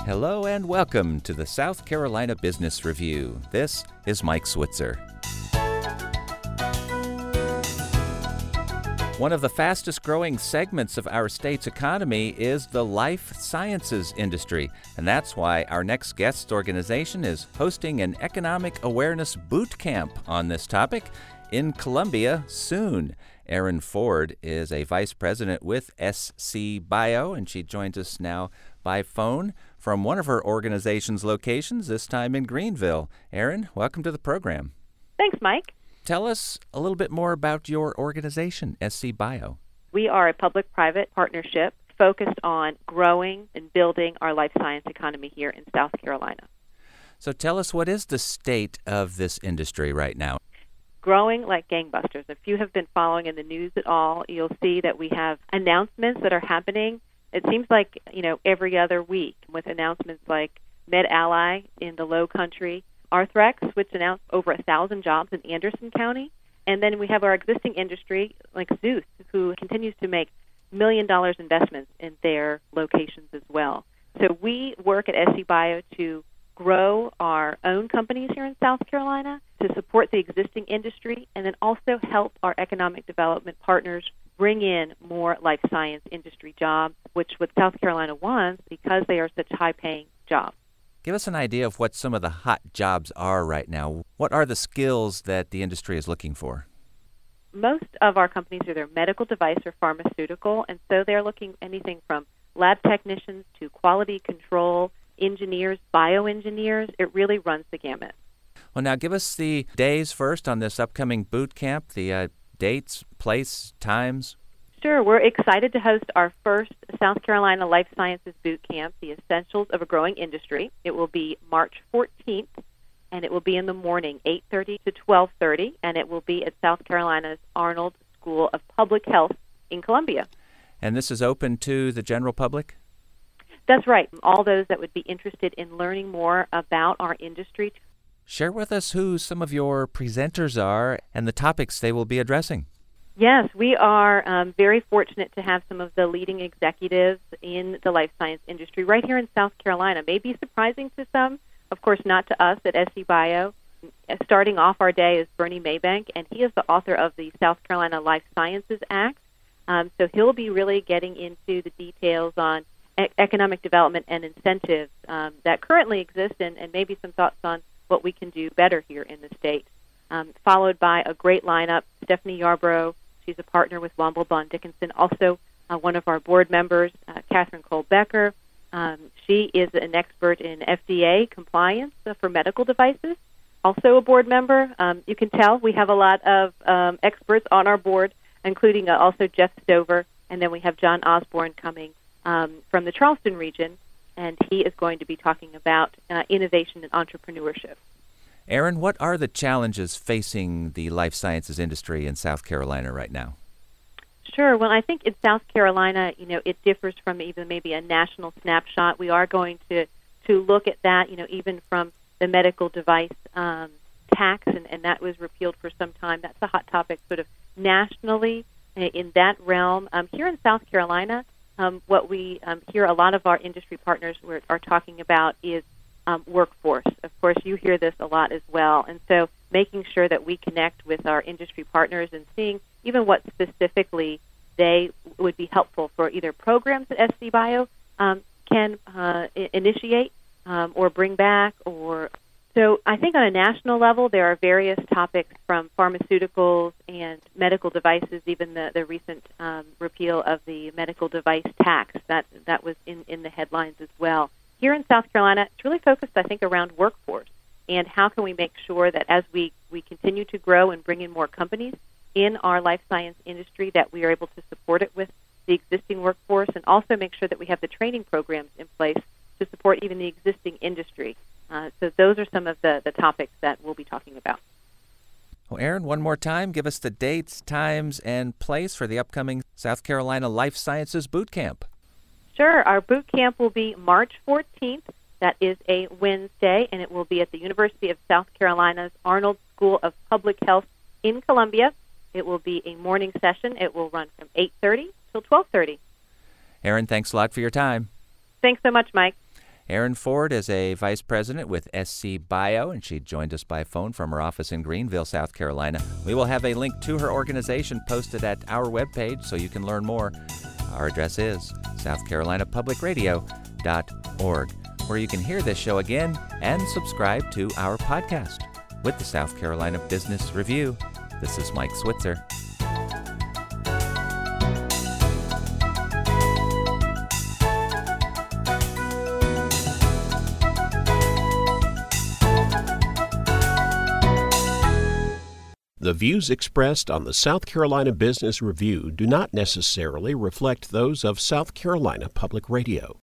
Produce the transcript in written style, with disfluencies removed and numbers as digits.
Hello and welcome to the South Carolina Business Review. This is Mike Switzer. One of the fastest growing segments of our state's economy is the life sciences industry, and that's why our next guest organization is hosting an economic awareness boot camp on this topic in Columbia soon. Erin Ford is a vice president with SC Bio, and she joins us now by phone from one of her organization's locations, this time in Greenville. Erin, welcome to the program. Thanks, Mike. Tell us a little bit more about your organization, SC Bio. We are a public-private partnership focused on growing and building our life science economy here in South Carolina. So tell us, what is the state of this industry right now? Growing like gangbusters. If you have been following in the news at all, you'll see that we have announcements that are happening. It seems like, every other week, with announcements like MedAlly in the Low Country, Arthrex, which announced over 1,000 jobs in Anderson County. And then we have our existing industry, like Zeus, who continues to make $1 million investments in their locations as well. So we work at SC Bio to grow our own companies here in South Carolina, to support the existing industry, and then also help our economic development partners bring in more life science industry jobs, which what South Carolina wants because they are such high-paying jobs. Give us an idea of what some of the hot jobs are right now. What are the skills that the industry is looking for? Most of our companies are either medical device or pharmaceutical, and so they're looking anything from lab technicians to quality control, engineers, bioengineers. It really runs the gamut. Well, now give us the days first on this upcoming boot camp, the dates, place, times. Sure. We're excited to host our first South Carolina Life Sciences Boot Camp, The Essentials of a Growing Industry. It will be March 14th, and it will be in the morning, 8:30 to 12:30, and it will be at South Carolina's Arnold School of Public Health in Columbia. And this is open to the general public? That's right. All those that would be interested in learning more about our industry. Share with us who some of your presenters are and the topics they will be addressing. Yes, we are very fortunate to have some of the leading executives in the life science industry right here in South Carolina. May be surprising to some, of course not to us at SC Bio. Starting off our day is Bernie Maybank, and he is the author of the South Carolina Life Sciences Act. So he'll be really getting into the details on economic development and incentives that currently exist, and maybe some thoughts on what we can do better here in the state. Followed by a great lineup, Stephanie Yarbrough. She's a partner with Womble Bond Dickinson. Also, one of our board members, Catherine Cole-Becker. She is an expert in FDA compliance for medical devices. Also a board member. You can tell we have a lot of experts on our board, including also Jeff Stover. And then we have John Osborne coming from the Charleston region, and he is going to be talking about innovation and entrepreneurship. Erin, what are the challenges facing the life sciences industry in South Carolina right now? Sure. Well, I think in South Carolina, it differs from even maybe a national snapshot. We are going to look at that, even from the medical device tax, and that was repealed for some time. That's a hot topic sort of nationally in that realm. Here in South Carolina, what we hear a lot of our industry partners are talking about is workforce. Of course, you hear this a lot as well. And so making sure that we connect with our industry partners and seeing even what specifically they would be helpful for either programs that SC Bio can initiate or bring back. So I think on a national level, there are various topics from pharmaceuticals and medical devices, even the recent repeal of the medical device tax. That was in the headlines as well. Here in South Carolina, it's really focused, I think, around workforce and how can we make sure that as we continue to grow and bring in more companies in our life science industry, that we are able to support it with the existing workforce and also make sure that we have the training programs in place to support even the existing industry. So those are some of the topics that we'll be talking about. Well, Erin, one more time, give us the dates, times, and place for the upcoming South Carolina Life Sciences Boot Camp. Sure. Our boot camp will be March 14th. That is a Wednesday, and it will be at the University of South Carolina's Arnold School of Public Health in Columbia. It will be a morning session. It will run from 8:30 till 12:30. Erin, thanks a lot for your time. Thanks so much, Mike. Erin Ford is a vice president with SC Bio, and she joined us by phone from her office in Greenville, South Carolina. We will have a link to her organization posted at our webpage so you can learn more. Our address is southcarolinapublicradio.org, where you can hear this show again and subscribe to our podcast. With the South Carolina Business Review, this is Mike Switzer. The views expressed on the South Carolina Business Review do not necessarily reflect those of South Carolina Public Radio.